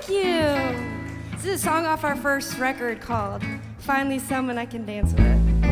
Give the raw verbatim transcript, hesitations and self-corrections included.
Thank you. This is a song off our first record called Finally Someone I Can Dance With.